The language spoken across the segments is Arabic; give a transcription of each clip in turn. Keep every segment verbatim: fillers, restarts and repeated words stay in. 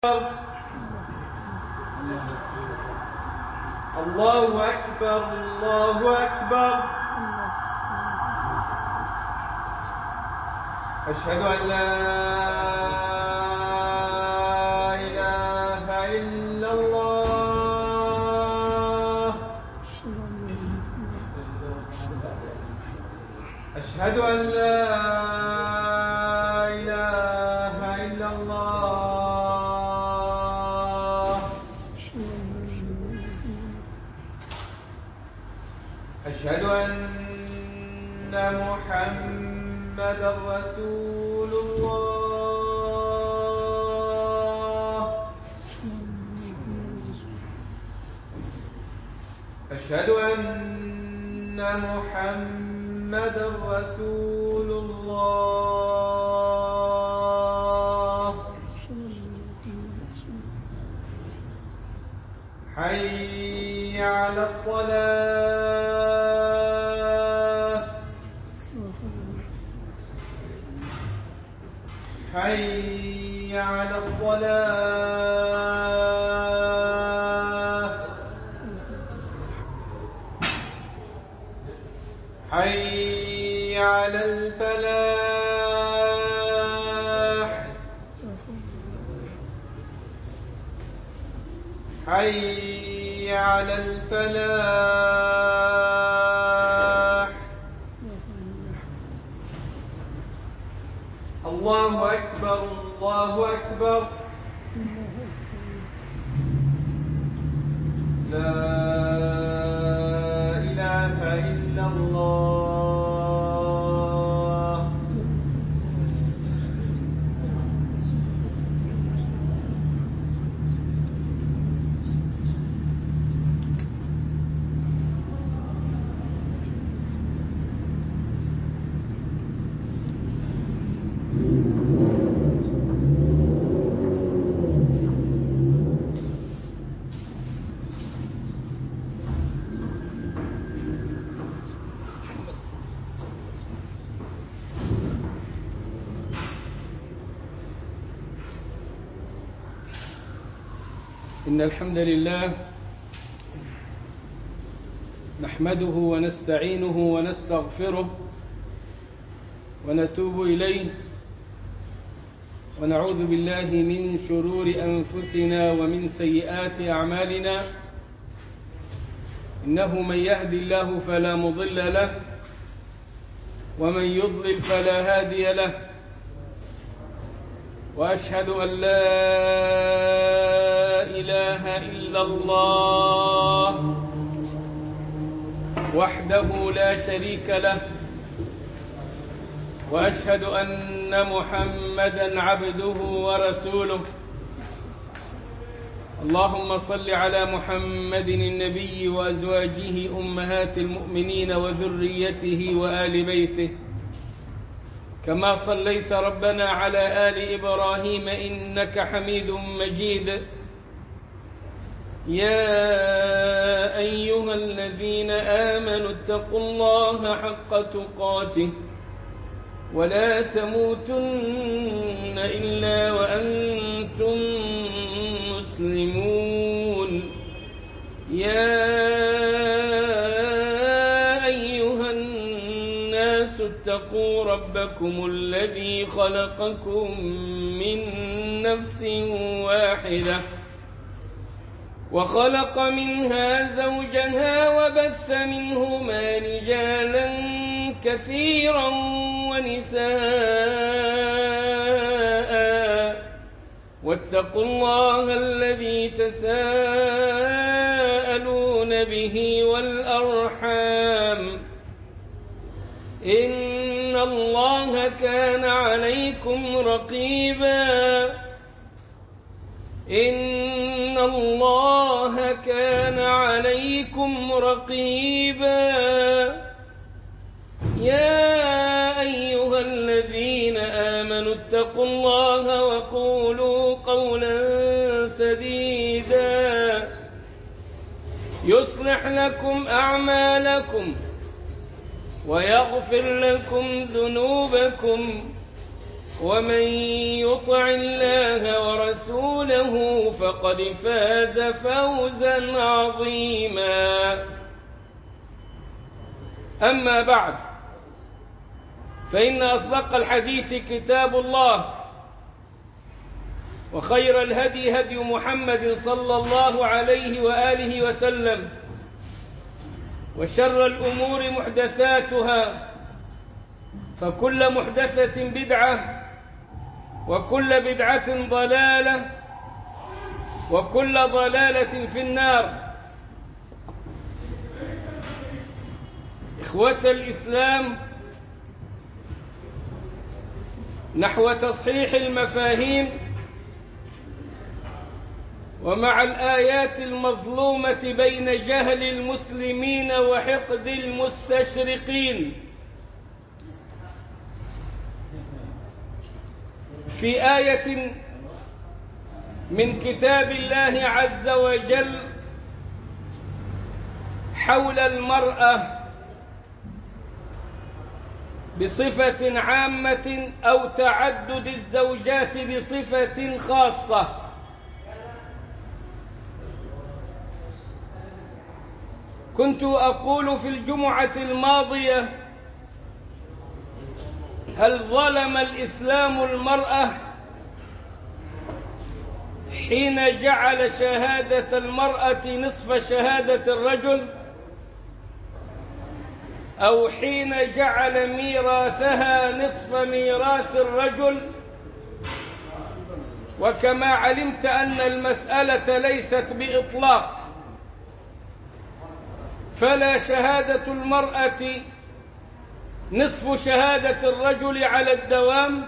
الله أكبر الله أكبر. أشهد أن لا إله إلا الله. أشهد أن لا إله إلا الله. أشهد أن محمدا رسول الله. أشهد أن محمدا رسول الله. حي على الصلاة. حي على الصلاة. حي على الفلاح. حي على الفلاح. الله أكبر الله أكبر. لا إله إلا الله. إن الحمد لله نحمده ونستعينه ونستغفره ونتوب إليه ونعوذ بالله من شرور أنفسنا ومن سيئات أعمالنا. إنه من يهدي الله فلا مضل له ومن يضلل فلا هادي له. وأشهد أن لا إله إلا الله وحده لا شريك له. وأشهد أن محمدا عبده ورسوله. اللهم صل على محمد النبي وأزواجه أمهات المؤمنين وذريته وآل بيته كما صليت ربنا على آل إبراهيم إنك حميد مجيد. يا أيها الذين آمنوا اتقوا الله حق تقاته ولا تموتن إلا وأنتم مسلمون. يا أيها الناس اتقوا ربكم الذي خلقكم من نفس واحدة وخلق منها زوجها وبث منهما رجالا كثيرا ونساء. واتقوا الله الذي تساءلون به والأرحام إن الله كان عليكم رقيبا. إن الله كان عليكم رقيبا. يا أيها الذين آمنوا اتقوا الله وقولوا قولا سديدا يصلح لكم أعمالكم ويغفر لكم ذنوبكم ومن يطع الله ورسوله فقد فاز فوزا عظيما. أما بعد، فإن أصدق الحديث كتاب الله، وخير الهدي هدي محمد صلى الله عليه وآله وسلم، وشر الأمور محدثاتها، فكل محدثة بدعة، وكل بدعة ضلالة، وكل ضلالة في النار. إخوة الإسلام، نحو تصحيح المفاهيم ومع الآيات المظلومة بين جهل المسلمين وحقد المستشرقين، في آية من كتاب الله عز وجل حول المرأة بصفة عامة أو تعدد الزوجات بصفة خاصة. كنت أقول في الجمعة الماضية: هل ظلم الإسلام المرأة حين جعل شهادة المرأة نصف شهادة الرجل، أو حين جعل ميراثها نصف ميراث الرجل؟ وكما علمت أن المسألة ليست بإطلاق، فلا شهادة المرأة نصف شهادة الرجل على الدوام،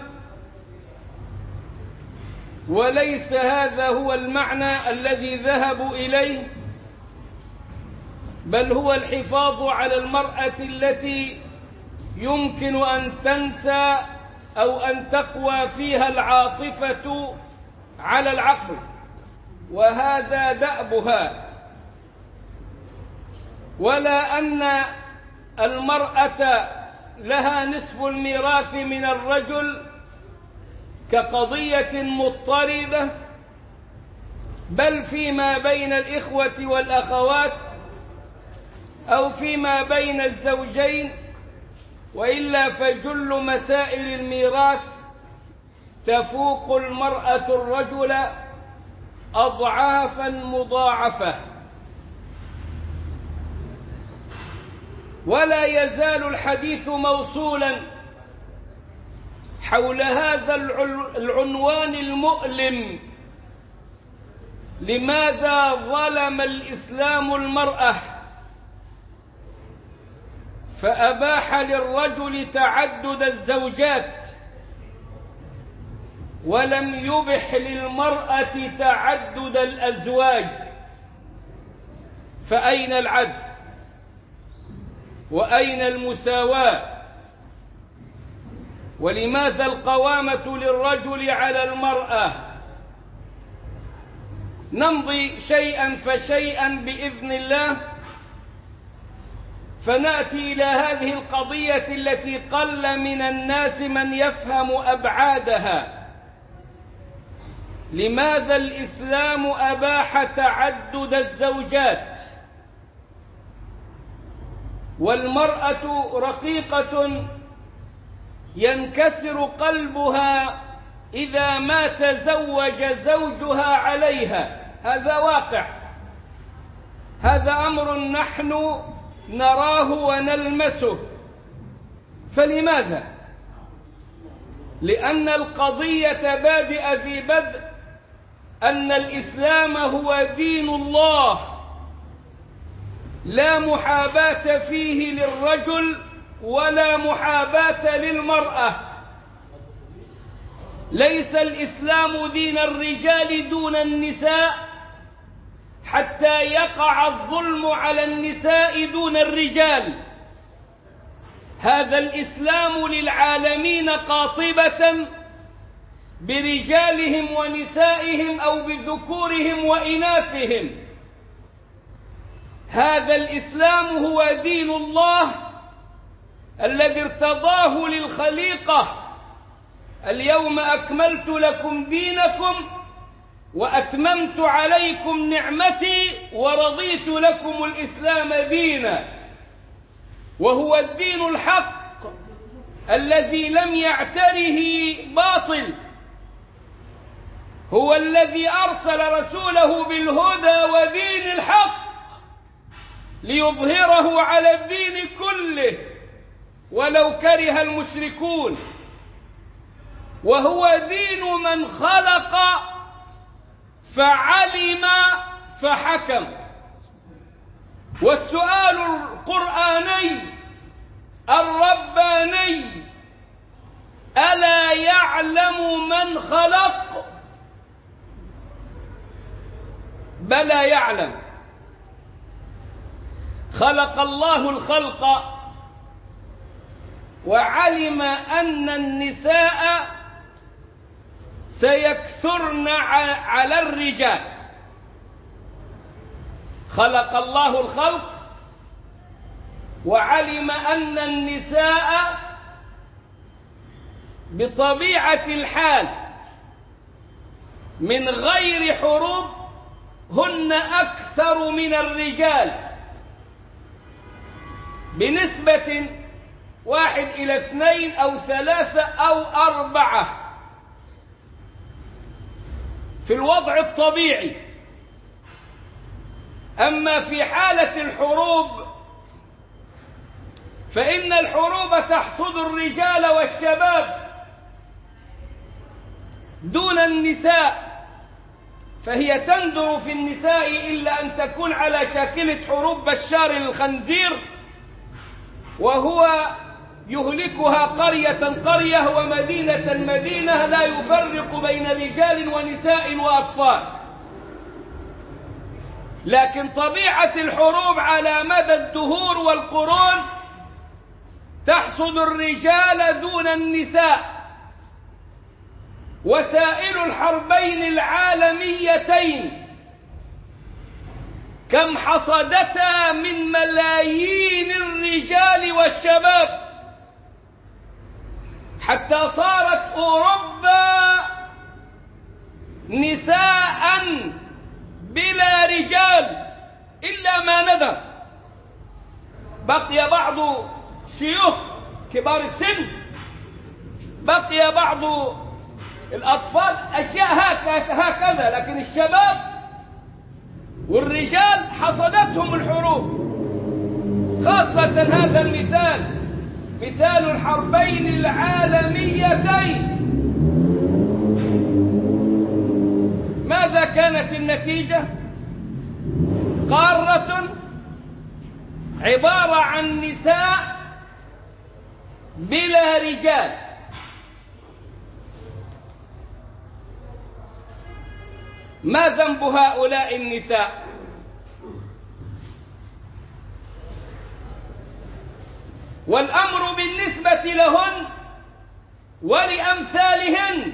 وليس هذا هو المعنى الذي ذهبوا إليه، بل هو الحفاظ على المرأة التي يمكن أن تنسى أو أن تقوى فيها العاطفة على العقل، وهذا دأبها. ولا أن المرأة لها نصف الميراث من الرجل كقضية مضطردة، بل فيما بين الإخوة والأخوات أو فيما بين الزوجين، وإلا فجل مسائل الميراث تفوق المرأة الرجل أضعافا مضاعفة. ولا يزال الحديث موصولا حول هذا العنوان المؤلم: لماذا ظلم الإسلام المرأة فأباح للرجل تعدد الزوجات ولم يبح للمرأة تعدد الأزواج؟ فأين العدل؟ وأين المساواة؟ ولماذا القوامة للرجل على المرأة؟ نمضي شيئا فشيئا بإذن الله، فنأتي إلى هذه القضية التي قل من الناس من يفهم أبعادها. لماذا الإسلام أباح تعدد الزوجات؟ والمرأة رقيقة ينكسر قلبها إذا ما تزوج زوجها عليها، هذا واقع، هذا أمر نحن نراه ونلمسه. فلماذا؟ لأن القضية بادئ ذي بدء أن الإسلام هو دين الله، لا محاباة فيه للرجل ولا محاباة للمرأة. ليس الإسلام دين الرجال دون النساء حتى يقع الظلم على النساء دون الرجال. هذا الإسلام للعالمين قاطبة برجالهم ونسائهم أو بذكورهم وإناثهم. هذا الإسلام هو دين الله الذي ارتضاه للخليقة، اليوم أكملت لكم دينكم وأتممت عليكم نعمتي ورضيت لكم الإسلام دينا، وهو الدين الحق الذي لم يعتره باطل، هو الذي أرسل رسوله بالهدى ودين الحق ليظهره على الدين كله ولو كره المشركون، وهو دين من خلق فعلم فحكم. والسؤال القرآني الرباني: ألا يعلم من خلق؟ بلى يعلم. خلق الله الخلق وعلم أن النساء سيكثرن على الرجال. خلق الله الخلق وعلم أن النساء بطبيعة الحال من غير حروب هن أكثر من الرجال بنسبة واحد إلى اثنين أو ثلاثة أو أربعة في الوضع الطبيعي. أما في حالة الحروب فإن الحروب تحصد الرجال والشباب دون النساء، فهي تندر في النساء إلا أن تكون على شاكلة حروب بشار الخنزير، وهو يهلكها قرية قرية ومدينة مدينة، لا يفرق بين رجال ونساء وأطفال. لكن طبيعة الحروب على مدى الدهور والقرون تحصد الرجال دون النساء. وسائل الحربين العالميتين كم حصدتا من ملايين الرجال والشباب، حتى صارت أوروبا نساء بلا رجال إلا ما ندر. بقي بعض شيوخ كبار السن، بقي بعض الأطفال، أشياء هكذا، لكن الشباب والرجال حصدتهم الحروب. خاصة هذا المثال، مثال الحربين العالميتين. ماذا كانت النتيجة؟ قارة عبارة عن نساء بلا رجال. ما ذنب هؤلاء النساء؟ والأمر بالنسبة لهن ولأمثالهن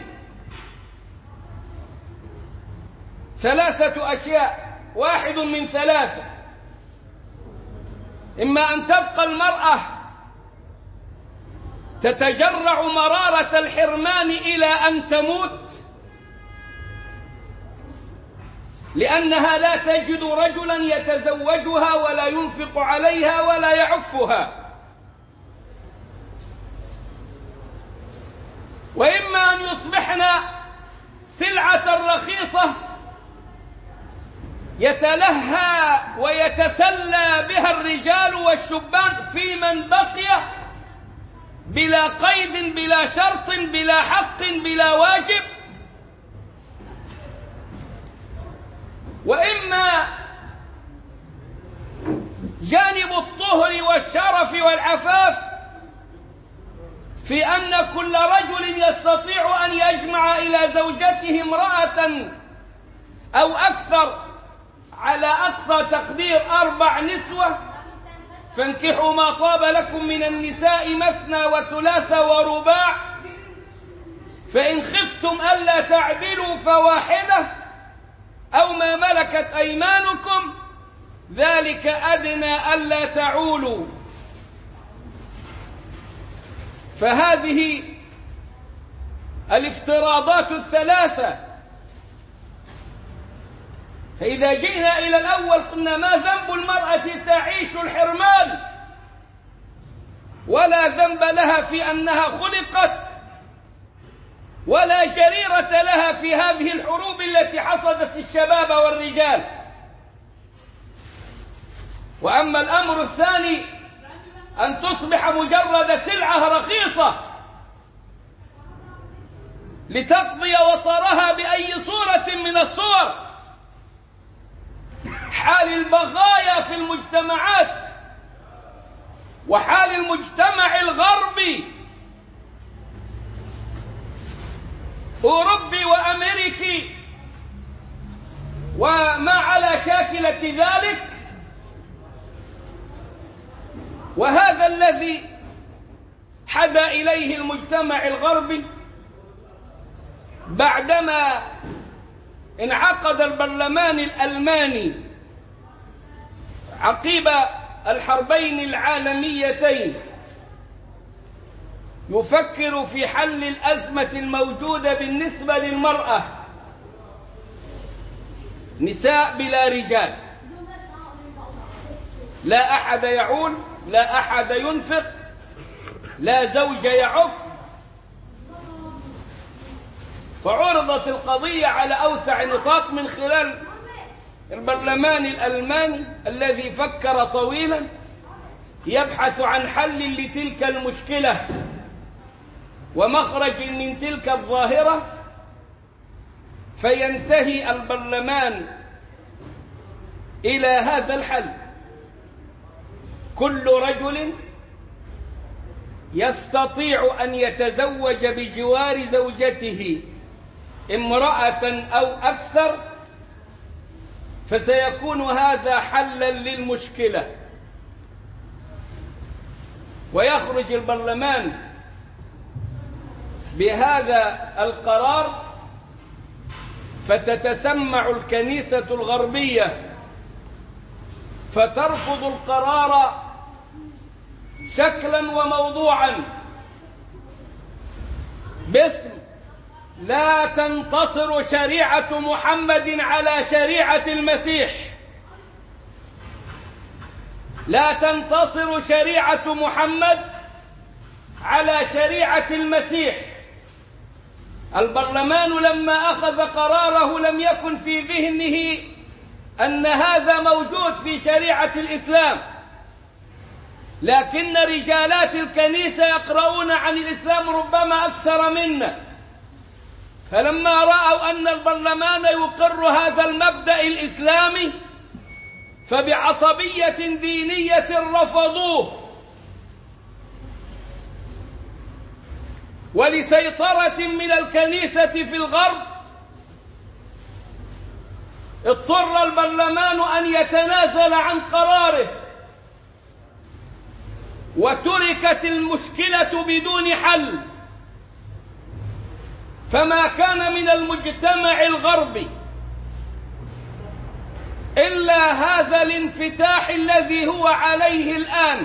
ثلاثة أشياء، واحد من ثلاثة: إما أن تبقى المرأة تتجرع مرارة الحرمان إلى أن تموت لأنها لا تجد رجلا يتزوجها ولا ينفق عليها ولا يعفها، وإما أن يصبحن سلعة رخيصة يتلهى ويتسلى بها الرجال والشبان في من بقي بلا قيد بلا شرط بلا حق بلا واجب، وإما جانب الطهر والشرف والعفاف في أن كل رجل يستطيع أن يجمع إلى زوجته امرأة أو أكثر، على أقصى تقدير أربع نسوة، فانكحوا ما طاب لكم من النساء مثنى وثلاث ورباع، فإن خفتم ألا تعدلوا فواحدة أو ما ملكت أيمانكم ذلك أدنى ألا تعولوا. فهذه الافتراضات الثلاثة. فإذا جئنا إلى الأول قلنا ما ذنب المرأة تعيش الحرمان، ولا ذنب لها في أنها خلقت، ولا جريرة لها في هذه الحروب التي حصدت الشباب والرجال. وأما الأمر الثاني أن تصبح مجرد سلعة رخيصة لتقضي وطرها بأي صورة من الصور، حال البغايا في المجتمعات وحال المجتمع الغربي أوروبي وأمريكي وما على شاكلة ذلك. وهذا الذي حدا إليه المجتمع الغربي بعدما انعقد البرلمان الألماني عقب الحربين العالميتين يفكر في حل الأزمة الموجودة بالنسبة للمرأة، نساء بلا رجال، لا أحد يعول، لا أحد ينفق، لا زوج يعف. فعرضت القضية على أوسع نطاق من خلال البرلمان الألماني الذي فكر طويلا يبحث عن حل لتلك المشكلة ومخرج من تلك الظاهرة. فينتهي البرلمان إلى هذا الحل: كل رجل يستطيع أن يتزوج بجوار زوجته امرأة أو أكثر، فسيكون هذا حلا للمشكلة. ويخرج البرلمان بهذا القرار، فتتسمع الكنيسة الغربية فترفض القرار شكلا وموضوعا باسم لا تنتصر شريعة محمد على شريعة المسيح، لا تنتصر شريعة محمد على شريعة المسيح. البرلمان لما أخذ قراره لم يكن في ذهنه أن هذا موجود في شريعة الإسلام، لكن رجالات الكنيسة يقرؤون عن الإسلام ربما أكثر منا، فلما رأوا أن البرلمان يقر هذا المبدأ الإسلامي فبعصبية دينية رفضوه، ولسيطرة من الكنيسة في الغرب اضطر البرلمان أن يتنازل عن قراره، وتركت المشكلة بدون حل. فما كان من المجتمع الغربي إلا هذا الانفتاح الذي هو عليه الآن،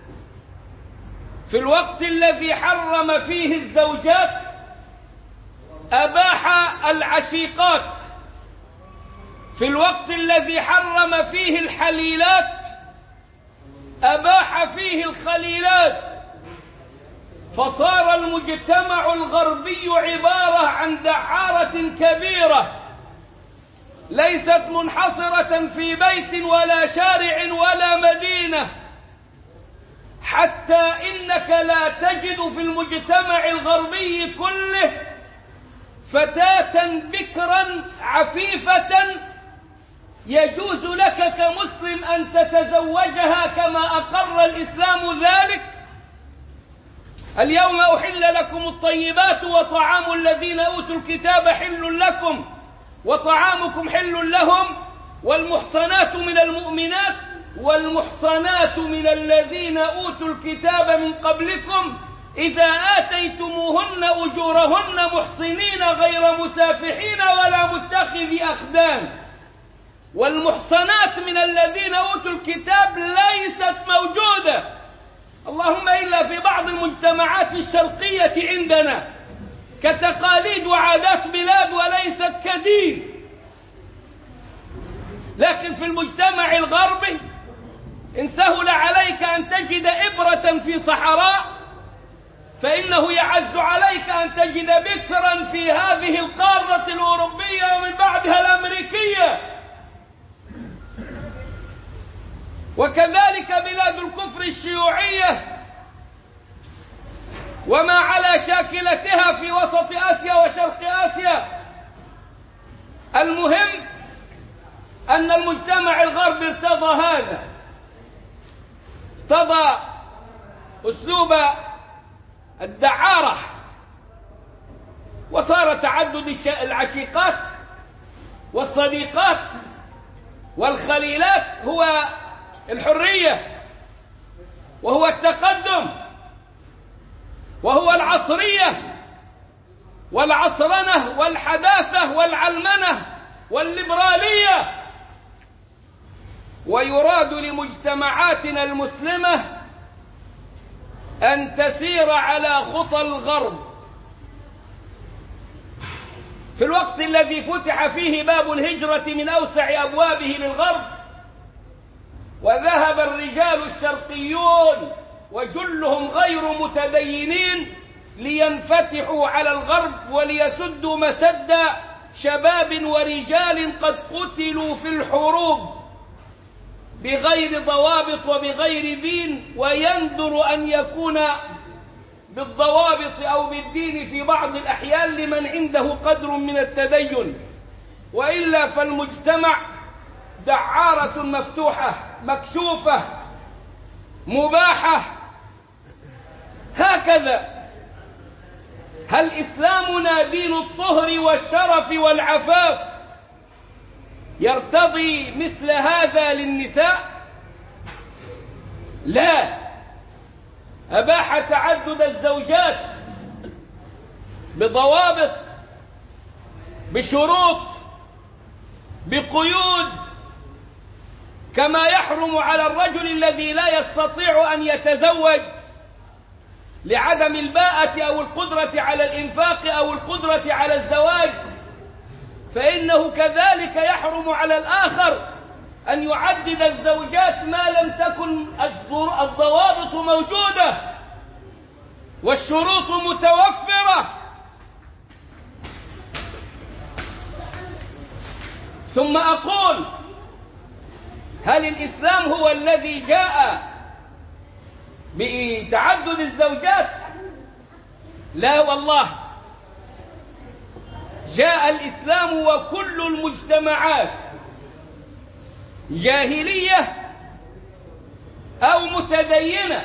في الوقت الذي حرم فيه الزوجات أباح العشيقات، في الوقت الذي حرم فيه الحليلات أباح فيه الخليلات. فصار المجتمع الغربي عبارة عن دعارة كبيرة ليست منحصرة في بيت ولا شارع ولا مدينة، حتى إنك لا تجد في المجتمع الغربي كله فتاة بكرا عفيفة يجوز لك كمسلم أن تتزوجها كما أقر الإسلام ذلك. اليوم أحل لكم الطيبات وطعام الذين أوتوا الكتاب حل لكم وطعامكم حل لهم، والمحصنات من المؤمنات والمحصنات من الذين أوتوا الكتاب من قبلكم إذا آتيتموهن أجورهن محصنين غير مسافحين ولا متخذي أخدان. والمحصنات من الذين أوتوا الكتاب ليست موجودة، اللهم إلا في بعض المجتمعات الشرقية عندنا، كتقاليد وعادات بلاد وليست كدين. لكن في المجتمع الغربي إن سهل عليك أن تجد إبرة في صحراء فإنه يعز عليك أن تجد بكرا في هذه القارة الأوروبية ومن بعدها الأمريكية. وكذلك بلاد الكفر الشيوعية وما على شاكلتها في وسط آسيا وشرق آسيا. المهم أن المجتمع الغربي ارتضى هذا، ارتضى أسلوب الدعارة، وصار تعدد العشيقات والصديقات والخليلات هو الحرية، وهو التقدم، وهو العصرية والعصرنة والحداثة والعلمنة والليبرالية. ويراد لمجتمعاتنا المسلمة أن تسير على خطى الغرب في الوقت الذي فتح فيه باب الهجرة من أوسع أبوابه للغرب، وذهب الرجال الشرقيون وجلهم غير متدينين لينفتحوا على الغرب وليسدوا مسد شباب ورجال قد قتلوا في الحروب بغير ضوابط وبغير دين، ويندر أن يكون بالضوابط أو بالدين في بعض الأحيان لمن عنده قدر من التدين، وإلا فالمجتمع دعارة مفتوحة مكشوفة مباحة. هكذا هل إسلامنا دين الطهر والشرف والعفاف يرتضي مثل هذا للنساء؟ لا، أباح تعدد الزوجات بضوابط بشروط بقيود، كما يحرم على الرجل الذي لا يستطيع أن يتزوج لعدم الباءة أو القدرة على الإنفاق أو القدرة على الزواج، فإنه كذلك يحرم على الآخر أن يعدد الزوجات ما لم تكن الضوابط موجودة والشروط متوفرة. ثم أقول: هل الإسلام هو الذي جاء بتعدد الزوجات؟ لا والله، جاء الإسلام وكل المجتمعات جاهلية أو متدينة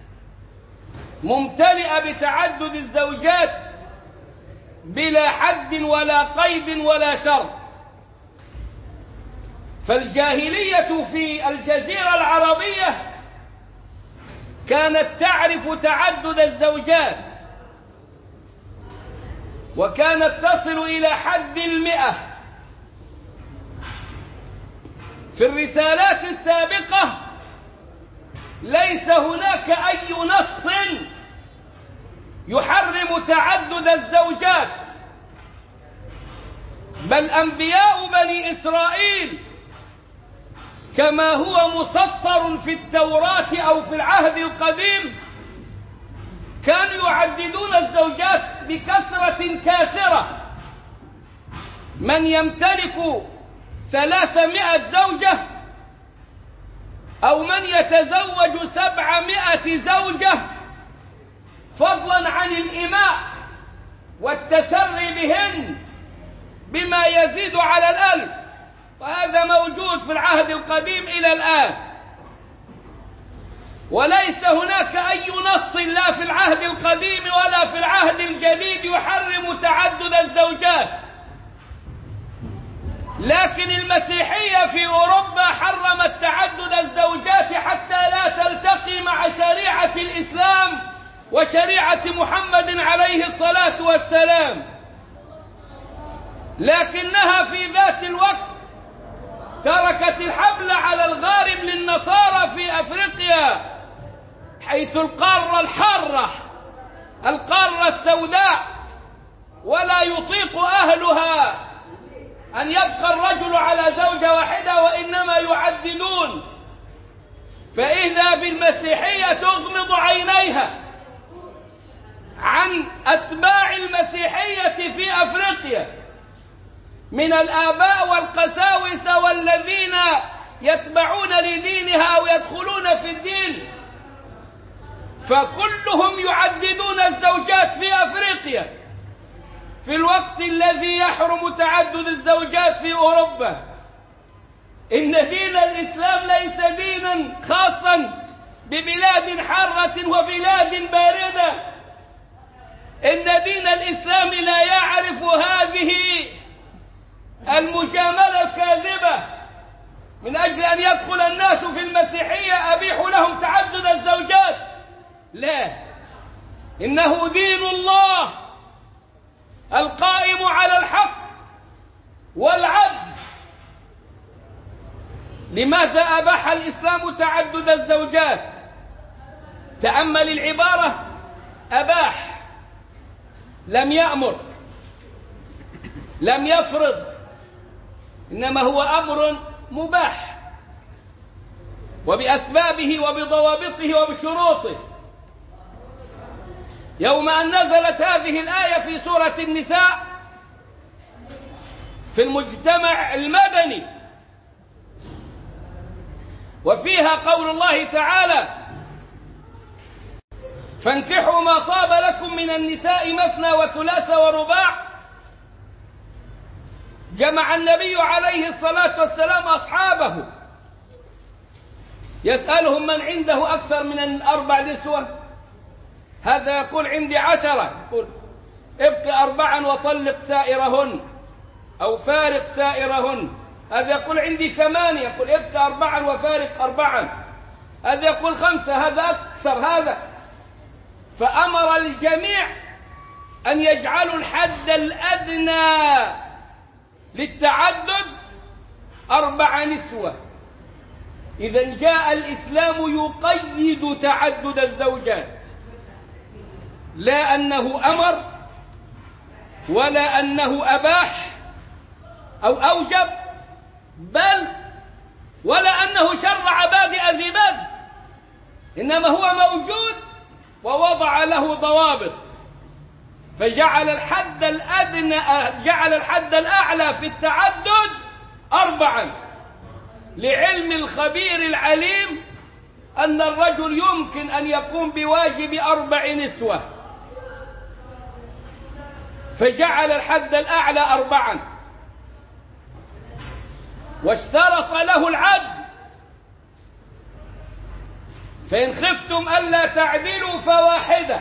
ممتلئة بتعدد الزوجات بلا حد ولا قيد ولا شرط. فالجاهلية في الجزيرة العربية كانت تعرف تعدد الزوجات، وكانت تصل إلى حد المئة. في الرسالات السابقة ليس هناك أي نص يحرم تعدد الزوجات، بل أنبياء بني إسرائيل كما هو مسطر في التوراة أو في العهد القديم كانوا يعددون الزوجات بكثرة كاثرة. من يمتلك ثلاثمائة زوجة أو من يتزوج سبعمائة زوجة، فضلا عن الإماء والتسري بهن بما يزيد على الألف، وهذا موجود في العهد القديم إلى الآن. وليس هناك أي نص لا في العهد القديم ولا في العهد الجديد يحرم تعدد الزوجات. لكن المسيحية في أوروبا حرمت تعدد الزوجات حتى لا تلتقي مع شريعة الإسلام وشريعة محمد عليه الصلاة والسلام. لكنها في ذات الوقت تركت الحبل على الغارب للنصارى في أفريقيا، حيث القارة الحارة القارة السوداء ولا يطيق أهلها أن يبقى الرجل على زوجة واحدة، وإنما يعددون. فإذا بالمسيحية تغمض عينيها عن أتباع المسيحية في أفريقيا من الآباء والقساوسة والذين يتبعون لدينها أو يدخلون في الدين، فكلهم يعددون الزوجات في أفريقيا في الوقت الذي يحرم تعدد الزوجات في أوروبا. إن دين الإسلام ليس دينا خاصا ببلاد حارة وبلاد باردة. إن دين الإسلام لا يعرف هذه المجاملة الكاذبة. من أجل أن يدخل الناس في المسيحية أبيح لهم تعدد الزوجات، لا، إنه دين الله القائم على الحق والعدل. لماذا أباح الإسلام تعدد الزوجات؟ تأمل العبارة: أباح، لم يأمر، لم يفرض، إنما هو أمر مباح وبأسبابه وبضوابطه وبشروطه. يوم أن نزلت هذه الآية في سورة النساء في المجتمع المدني، وفيها قول الله تعالى: فانكحوا ما طاب لكم من النساء مثنى وثلاث ورباع، جمع النبي عليه الصلاة والسلام أصحابه يسألهم: من عنده أكثر من أربع نسوة؟ هذا يقول: عندي عشرة. يقول: ابق أربعا وطلق سائرهن، أو فارق سائرهن. هذا يقول: عندي ثمانية. يقول: ابق أربعا وفارق أربعا. هذا يقول: خمسة. هذا أكثر. هذا فأمر الجميع أن يجعلوا الحد الأدنى للتعدد أربع نسوة. إذا جاء الإسلام يقيد تعدد الزوجات، لا أنه أمر ولا أنه أباح أو أوجب، بل ولا أنه شرع بادئ ذي بدء، إنما هو موجود ووضع له ضوابط. فجعل الحد الأدنى، جعل الحد الأعلى في التعدد أربعا، لعلم الخبير العليم أن الرجل يمكن أن يقوم بواجب أربع نسوة، فجعل الحد الأعلى أربعا، واشترط له العدل: فإن خفتم ألا تعدلوا فواحدة.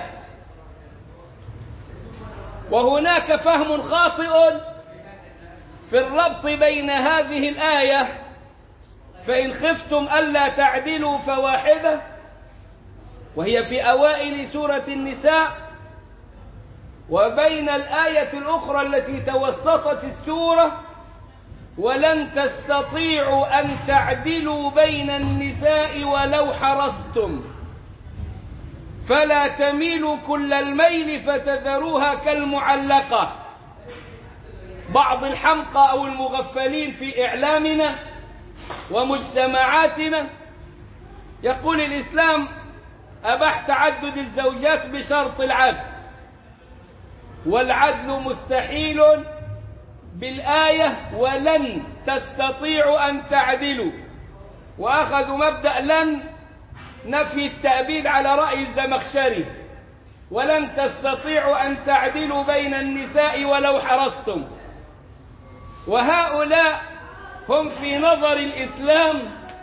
وهناك فهم خاطئ في الربط بين هذه الآية فإن خفتم ألا تعدلوا فواحدة، وهي في أوائل سورة النساء، وبين الآية الأخرى التي توسطت السورة: ولن تستطيعوا أن تعدلوا بين النساء ولو حرصتم فلا تميلوا كل الميل فتذروها كالمعلقة. بعض الحمقى أو المغفلين في إعلامنا ومجتمعاتنا يقول: الإسلام أباح تعدد الزوجات بشرط العدل، والعدل مستحيل بالآية ولن تستطيعوا أن تعدلوا. وأخذوا مبدأ لن نفي التأبيد على رأي الزمخشري: ولن تستطيعوا أن تعدلوا بين النساء ولو حرصتم. وهؤلاء هم في نظر الإسلام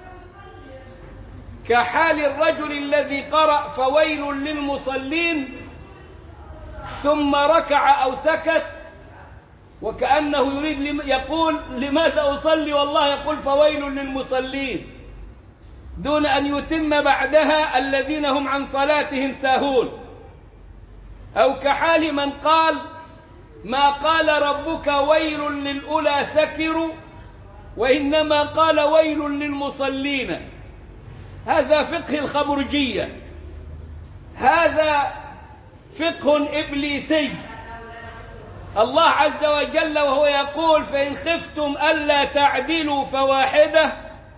كحال الرجل الذي قرأ فويل للمصلين ثم ركع أو سكت، وكأنه يريد يقول: لماذا أصلي والله يقول فويل للمصلين، دون أن يتم بعدها الذين هم عن صلاتهم ساهون. أو كحال من قال: ما قال ربك ويل للأولى سكروا، وإنما قال ويل للمصلين. هذا فقه الخمرجية، هذا فقه إبليسي. الله عز وجل وهو يقول فإن خفتم ألا تعدلوا فواحدة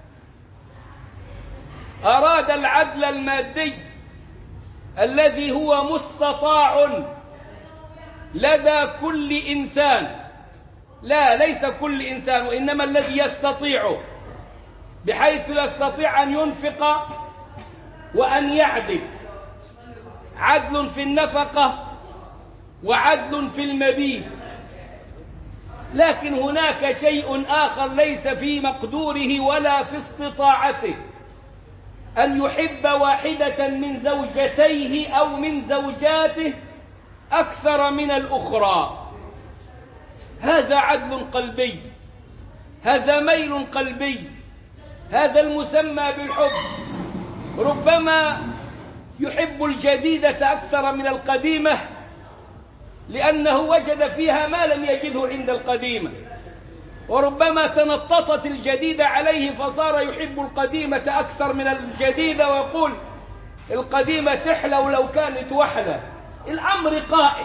أراد العدل المادي الذي هو مستطاع لدى كل إنسان، لا ليس كل إنسان وإنما الذي يستطيع، بحيث يستطيع أن ينفق وأن يعدل، عدل في النفقة وعدل في المبيت. لكن هناك شيء آخر ليس في مقدوره ولا في استطاعته، أن يحب واحدة من زوجتيه أو من زوجاته أكثر من الأخرى. هذا عدل قلبي، هذا ميل قلبي، هذا المسمى بالحب. ربما يحب الجديدة أكثر من القديمة لأنه وجد فيها ما لم يجده عند القديمة، وربما تنططت الجديدة عليه فصار يحب القديمة أكثر من الجديدة، ويقول القديمة تحلى ولو كانت وحلة. الأمر قائم،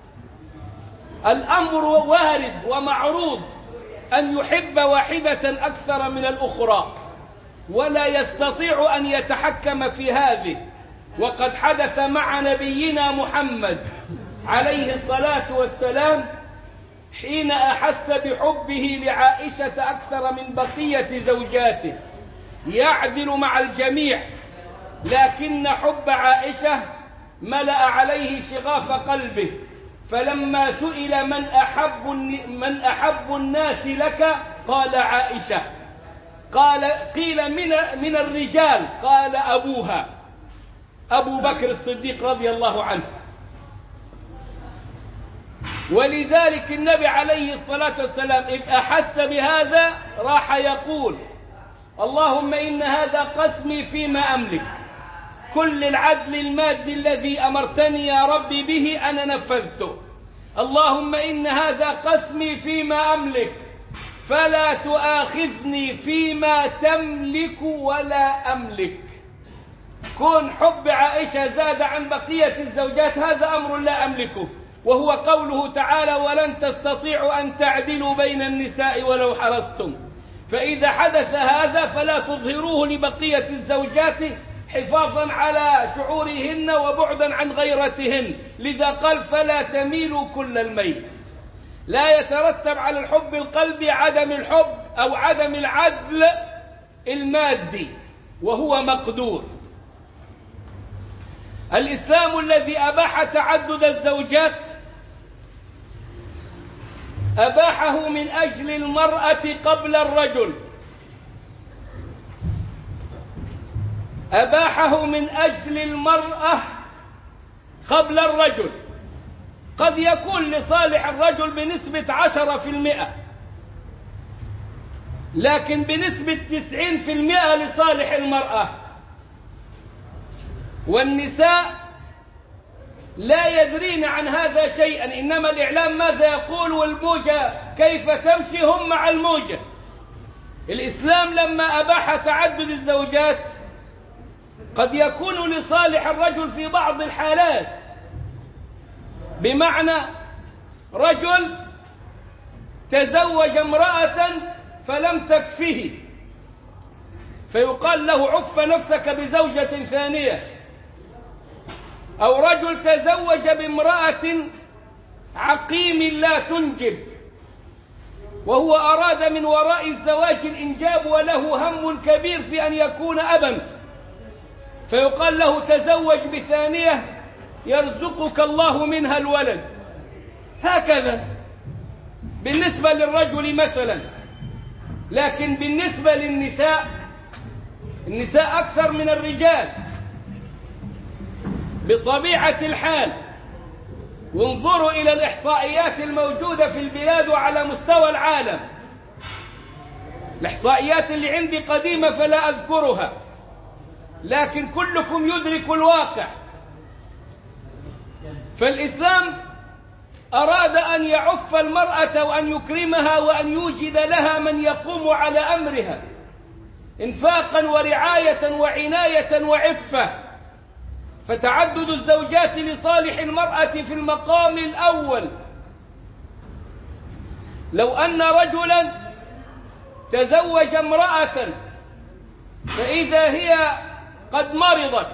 الأمر وارد ومعروض أن يحب واحدة أكثر من الأخرى، ولا يستطيع أن يتحكم في هذه. وقد حدث مع نبينا محمد عليه الصلاة والسلام حين أحس بحبه لعائشة أكثر من بقية زوجاته، يعدل مع الجميع، لكن حب عائشة ملأ عليه شغاف قلبه. فلما سئل من أحب من أحب الناس لك قال عائشة، قال قيل من من الرجال قال أبوها أبو بكر الصديق رضي الله عنه. ولذلك النبي عليه الصلاة والسلام إذ أحس بهذا راح يقول اللهم إن هذا قسمي فيما أملك، كل العدل المادي الذي أمرتني يا ربي به أنا نفذته. اللهم إن هذا قسمي فيما أملك فلا تؤاخذني فيما تملك ولا أملك. كون حب عائشة زاد عن بقية الزوجات هذا أمر لا أملكه، وهو قوله تعالى ولن تستطيعوا أن تعدلوا بين النساء ولو حرصتم. فإذا حدث هذا فلا تظهروه لبقية الزوجات حفاظا على شعورهن وبعدا عن غيرتهن، لذا قال فلا تميلوا كل الميل. لا يترتب على الحب القلبي عدم الحب أو عدم العدل المادي وهو مقدور. الإسلام الذي أباح تعدد الزوجات أباحه من أجل المرأة قبل الرجل، أباحه من أجل المرأة قبل الرجل. قد يكون لصالح الرجل بنسبة عشرة في المئة، لكن بنسبة تسعين في المئة لصالح المرأة. والنساء لا يدرين عن هذا شيئا، إنما الإعلام ماذا يقول والموجة كيف تمشي هم مع الموجة. الإسلام لما أباح تعدد الزوجات قد يكون لصالح الرجل في بعض الحالات، بمعنى رجل تزوج امرأة فلم تكفه فيقال له عف نفسك بزوجة ثانية، أو رجل تزوج بامرأة عقيم لا تنجب وهو أراد من وراء الزواج الإنجاب وله هم كبير في أن يكون أبا، فيقال له تزوج بثانية يرزقك الله منها الولد. هكذا بالنسبة للرجل مثلا. لكن بالنسبة للنساء، النساء أكثر من الرجال بطبيعة الحال. وانظروا إلى الإحصائيات الموجودة في البلاد وعلى مستوى العالم. الإحصائيات اللي عندي قديمة فلا أذكرها، لكن كلكم يدرك الواقع. فالإسلام أراد أن يعف المرأة وأن يكرمها وأن يوجد لها من يقوم على أمرها إنفاقا ورعاية وعناية وعفة. فتعدد الزوجات لصالح المرأة في المقام الأول، لو أن رجلا تزوج امرأة فإذا هي قد مرضت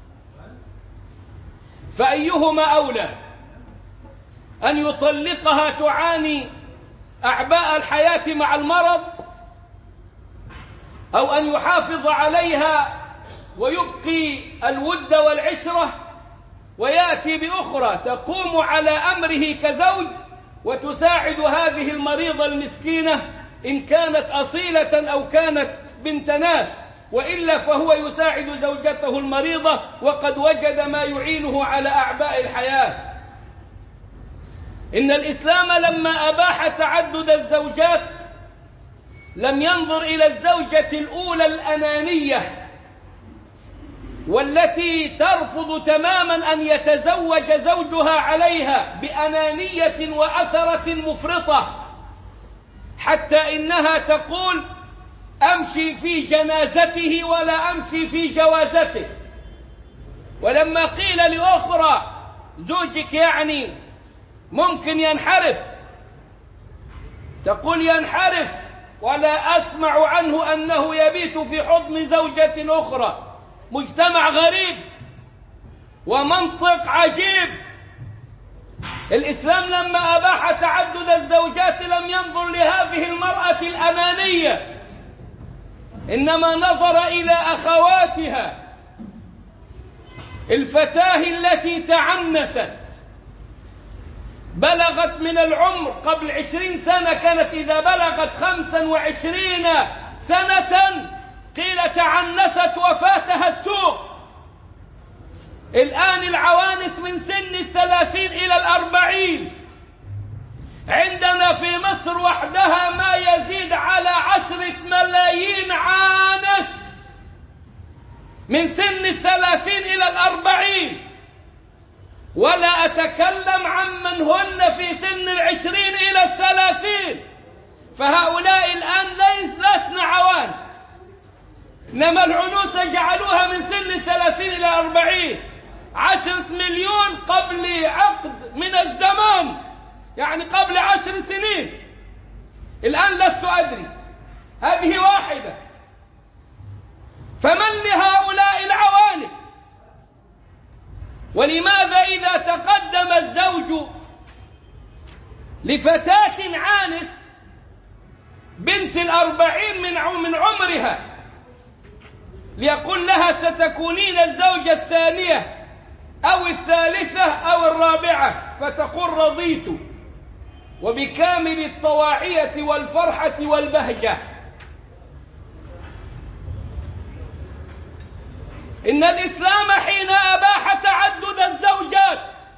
فأيهما أولى، أن يطلقها تعاني أعباء الحياة مع المرض، أو أن يحافظ عليها ويبقي الود والعشرة ويأتي بأخرى تقوم على أمره كزوج وتساعد هذه المريضة المسكينة إن كانت أصيلة أو كانت بنت ناس، وإلا فهو يساعد زوجته المريضة وقد وجد ما يعينه على أعباء الحياة. إن الإسلام لما أباح تعدد الزوجات لم ينظر إلى الزوجة الأولى الأنانية والتي ترفض تماما أن يتزوج زوجها عليها بأنانية وأثرة مفرطة، حتى إنها تقول أمشي في جنازته ولا أمشي في جوازته. ولما قيل لأخرى زوجك يعني ممكن ينحرف، تقول ينحرف ولا أسمع عنه أنه يبيت في حضن زوجة أخرى. مجتمع غريب ومنطق عجيب. الإسلام لما أباح تعدد الزوجات لم ينظر لهذه المرأة الأنانية، إنما نظر إلى أخواتها. الفتاة التي تعنست بلغت من العمر قبل عشرين سنة، كانت إذا بلغت خمسا وعشرين سنة قيل تعنست وفاتها السوق. الآن العوانس من سن الثلاثين إلى الأربعين، عندنا في مصر وحدها ما يزيد على عشرة ملايين عانس من سن الثلاثين إلى الأربعين، ولا أتكلم عمن هن في سن العشرين إلى الثلاثين. فهؤلاء الآن لسن عوانس، إنما العنوس جعلوها من سن الثلاثين إلى الأربعين. عشرة مليون قبل عقد من الزمان، يعني قبل عشر سنين. الآن لست أدري، هذه واحدة. فمن لهؤلاء العوانس؟ ولماذا إذا تقدم الزوج لفتاة عانس بنت الأربعين من عمرها ليقول لها ستكونين الزوجة الثانية أو الثالثة أو الرابعة، فتقول رضيت، وبكامل الطواعية والفرحة والبهجة. إن الإسلام حين أباح تعدد الزوجات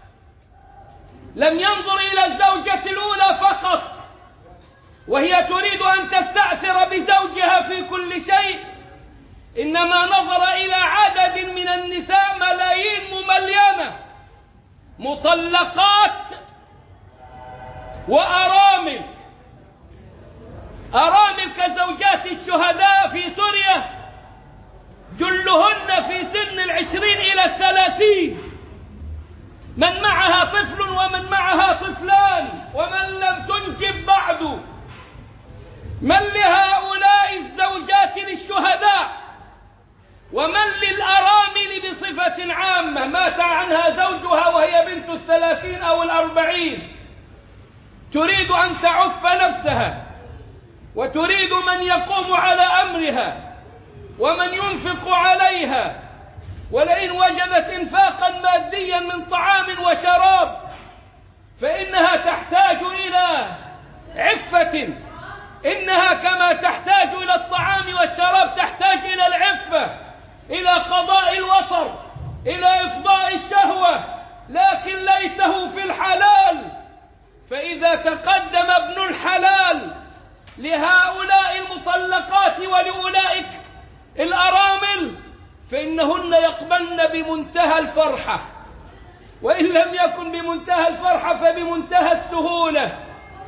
لم ينظر إلى الزوجة الأولى فقط وهي تريد أن تستأثر بزوجها في كل شيء، إنما نظر إلى عدد من النساء ملايين مملينة مطلقات وأرامل. أرامل كزوجات الشهداء في سوريا جلهن في سن العشرين إلى الثلاثين، من معها طفل ومن معها طفلان ومن لم تنجب بعد. من لهؤلاء الزوجات للشهداء؟ ومن للأرامل بصفة عامة مات عنها زوجها وهي بنت الثلاثين أو الأربعين، تريد أن تعف نفسها وتريد من يقوم على أمرها ومن ينفق عليها، ولئن وجدت إنفاقا ماديا من طعام وشراب فإنها تحتاج إلى عفة. إنها كما تحتاج إلى الطعام والشراب تحتاج إلى العفة، إلى قضاء الوطر، إلى إفضاء الشهوة، لكن ليته في الحلال. فإذا تقدم ابن الحلال لهؤلاء المطلقات ولأولئك الأرامل فإنهن يقبلن بمنتهى الفرحة، وإن لم يكن بمنتهى الفرحة فبمنتهى السهولة.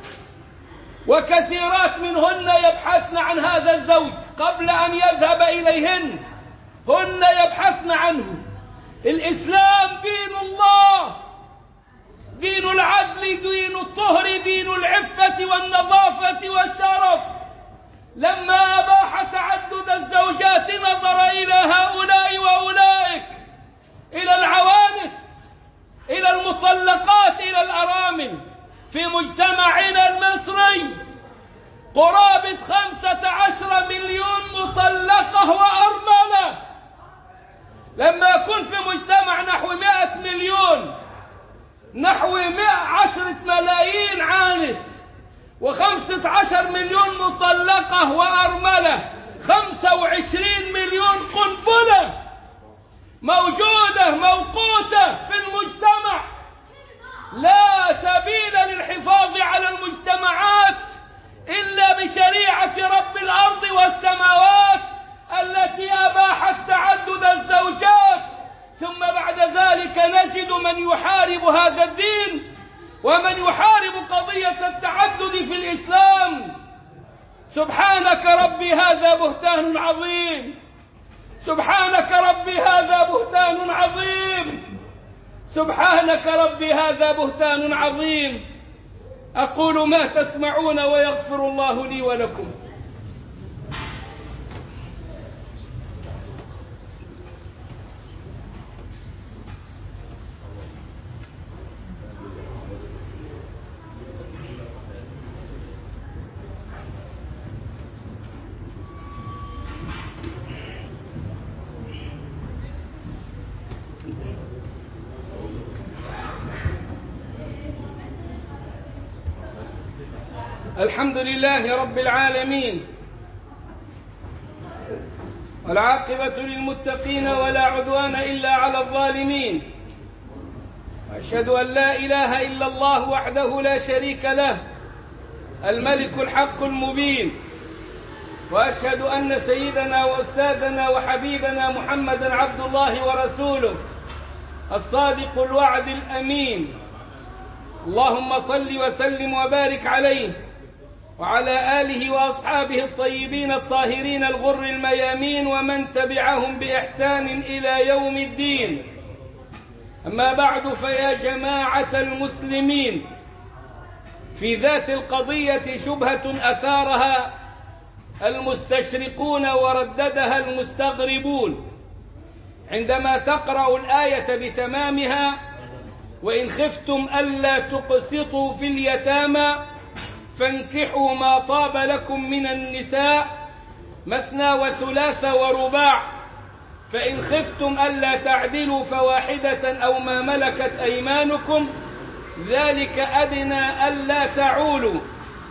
وكثيرات منهن يبحثن عن هذا الزوج قبل أن يذهب إليهن، هن يبحثن عنه. الإسلام دين الله، دين العدل، دين الطهر، دين العفة والنظافة والشرف. لما أباح تعدد الزوجات نظر إلى هؤلاء وأولئك، إلى العوانس، إلى المطلقات، إلى الأرامل. في مجتمعنا المصري قرابة خمسة عشر مليون مطلقة وأرملة، لما يكون في مجتمع نحو مئة مليون، نحو مئة عشرة ملايين عانس، وخمسة عشر مليون مطلقة وأرملة، خمسة وعشرين مليون قنبلة موجودة موقوتة في المجتمع. لا سبيل للحفاظ على المجتمعات إلا بشريعة رب الأرض والسماوات التي أباحت تعدد الزوجات. ثم بعد ذلك نجد من يحارب هذا الدين ومن يحارب قضية التعدد في الإسلام. سبحانك ربي هذا بهتان عظيم، سبحانك ربي هذا بهتان عظيم، سبحانك ربي هذا بهتان عظيم. أقول ما تسمعون ويغفر الله لي ولكم. الحمد لله رب العالمين، والعاقبة للمتقين ولا عدوان إلا على الظالمين، وأشهد أن لا إله إلا الله وحده لا شريك له الملك الحق المبين، وأشهد أن سيدنا وأستاذنا وحبيبنا محمدا عبد الله ورسوله الصادق الوعد الأمين. اللهم صل وسلم وبارك عليه وعلى آله وأصحابه الطيبين الطاهرين الغر الميامين ومن تبعهم بإحسان إلى يوم الدين. أما بعد، فيا جماعة المسلمين، في ذات القضية شبهة أثارها المستشرقون ورددها المستغربون عندما تقرأ الآية بتمامها: وإن خفتم ألا تقسطوا في اليتامى فانكحوا ما طاب لكم من النساء مثنى وثلاث ورباع، فإن خفتم ألا تعدلوا فواحدة أو ما ملكت أيمانكم ذلك أدنى ألا تعولوا.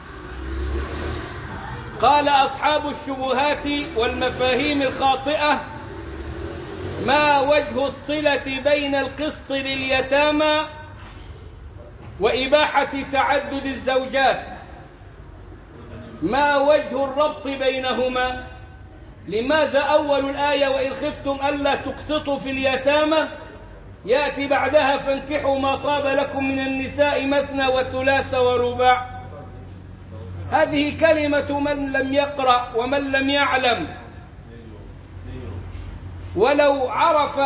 قال أصحاب الشبهات والمفاهيم الخاطئة: ما وجه الصلة بين القسط لليتامى وإباحة تعدد الزوجات؟ ما وجه الربط بينهما؟ لماذا أول الآية وإن خفتم ألا تقسطوا في اليتامى يأتي بعدها فانكحوا ما طاب لكم من النساء مثنى وثلاث ورباع؟ هذه كلمة من لم يقرأ ومن لم يعلم، ولو عرف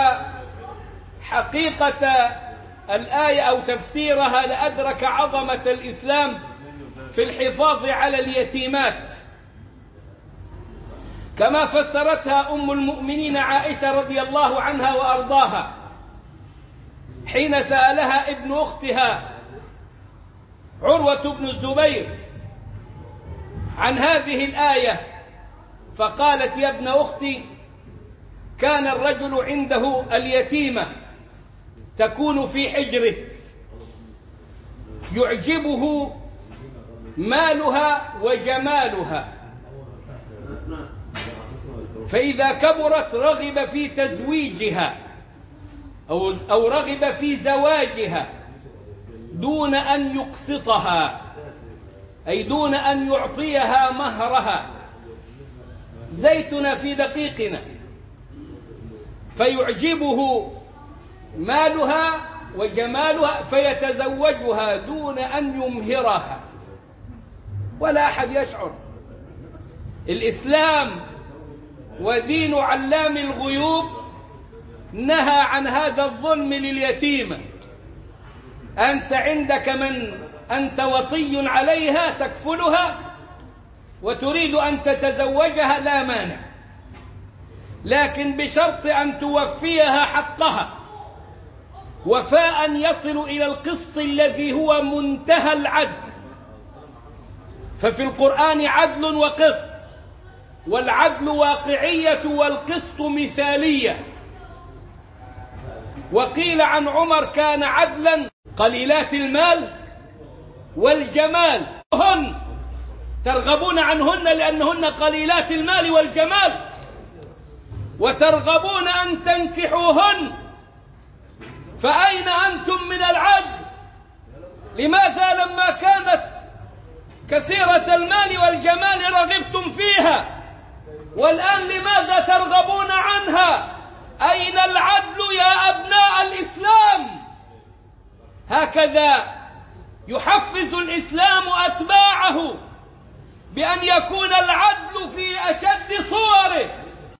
حقيقة الآية أو تفسيرها لأدرك عظمة الإسلام في الحفاظ على اليتيمات، كما فسرتها أم المؤمنين عائشة رضي الله عنها وأرضاها حين سألها ابن أختها عروة بن الزبير عن هذه الآية، فقالت: يا ابن أختي، كان الرجل عنده اليتيمة تكون في حجره يعجبه مالها وجمالها، فإذا كبرت رغب في تزويجها أو, أو رغب في زواجها دون أن يقسطها، أي دون أن يعطيها مهرها، زيتنا في دقيقنا، فيعجبه مالها وجمالها فيتزوجها دون أن يمهرها، ولا أحد يشعر. الإسلام ودين علام الغيوب نهى عن هذا الظلم لليتيمة، أنت عندك من أنت وصي عليها تكفلها وتريد أن تتزوجها، لا مانع، لكن بشرط أن توفيها حقها وفاء يصل إلى القسط الذي هو منتهى العدل. ففي القرآن عدل وقسط، والعدل واقعية والقسط مثالية. وقيل عن عمر كان عدلا قليلات المال والجمال، هن ترغبون عنهن لأنهن قليلات المال والجمال، وترغبون أن تنكحوهن، فأين أنتم من العدل؟ لماذا لما كانت كثيرة المال والجمال رغبتم فيها، والآن لماذا ترغبون عنها؟ أين العدل يا أبناء الإسلام؟ هكذا يحفز الإسلام أتباعه، بأن يكون العدل في أشد صوره.